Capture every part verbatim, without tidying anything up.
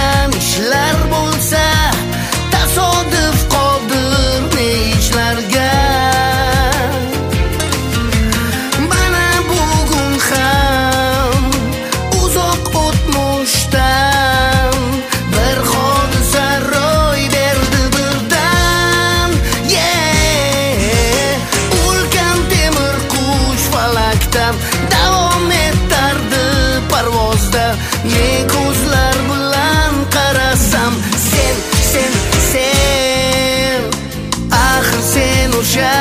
qilgan ishlar bo'lsa, tasodif qodir ne ishlarga. Mana bugun ham uzoq o'tmishdan bir hodisa ro'y berdi birdan. Yeah, ulkan temir qush falakdan davom etardi parvozda. Ne ko'zlar bilan qarasam, sen, sen, sen, axir sen o'sha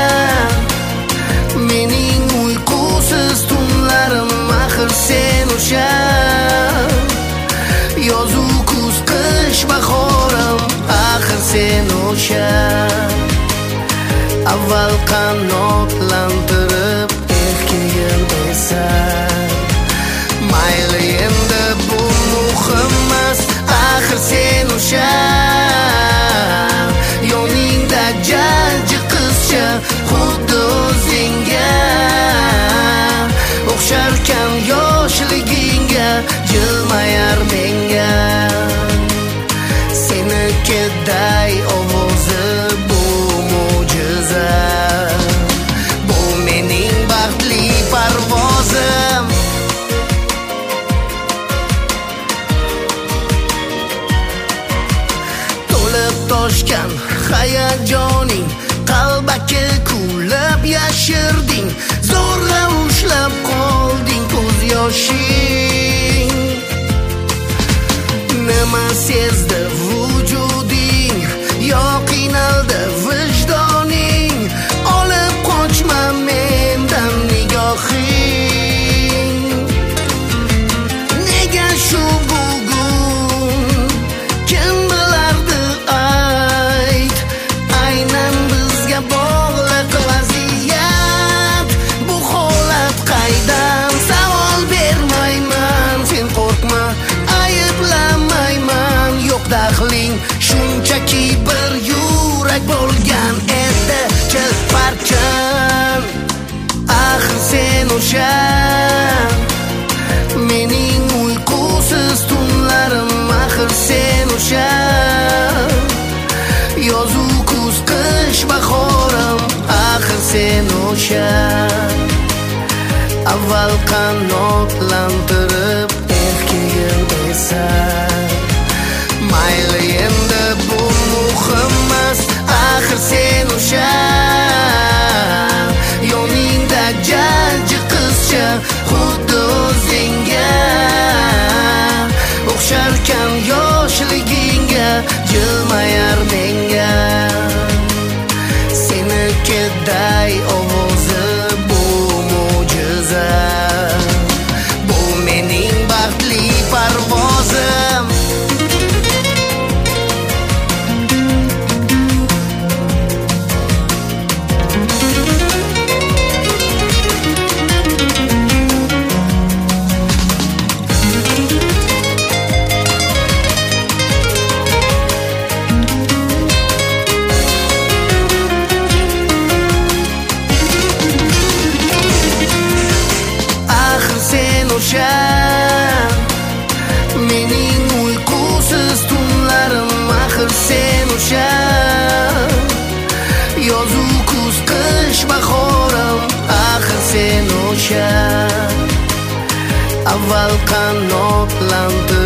mening uyqusiz tunlarim, axir sen o'sha yozu kuz qish bahorim, axir sen o'sha avval qanotlantirib keyin esa. Mayli endi bu muhim emas, axir sen o'sha yoningda jajji qizcha, xuddi o'zingga o'xsharkan yoshligingga, jilmayar menga senikiday ovozi. Bu mo'jiza, bu mening baxtli parvozim. Toshgan hayajoning qalbaki kulib yashirding, zo'rg'a ushlab qolding ko'z yoshing. Nima sezdi vujuding, yo qiynaldi vijdoning, olib qochma mendan nigohing. Nega shu bugun kim bilardi ayt, aynan bizga bog'liq vaziyat. Bu holat qaydan, savol bermayman, sen qo'rqma, ayblamayman. Yo'q daxling, shunchaki bir yurak bo'lgan edi chilparchan. Axir sen o'sha mening uyqusiz tunlarim, axir sen o'sha yozu kuz qish bahorim, axir sen o'sha avval qanotlantirib keyin esa. Mayli endi bu muhim emas, axir sen o'sha yoningda jajji qizcha, xuddi o'zingga o'xsharkan yoshligingga, jilmayar menga senikiday ovozi. Bu mo'jiza, bu mening baxtli parvozim. O'sha mening uyqusiz tunlarim, axir sen o'sha yozu kuz qish bahorim, axir sen o'sha avval qanotlantirib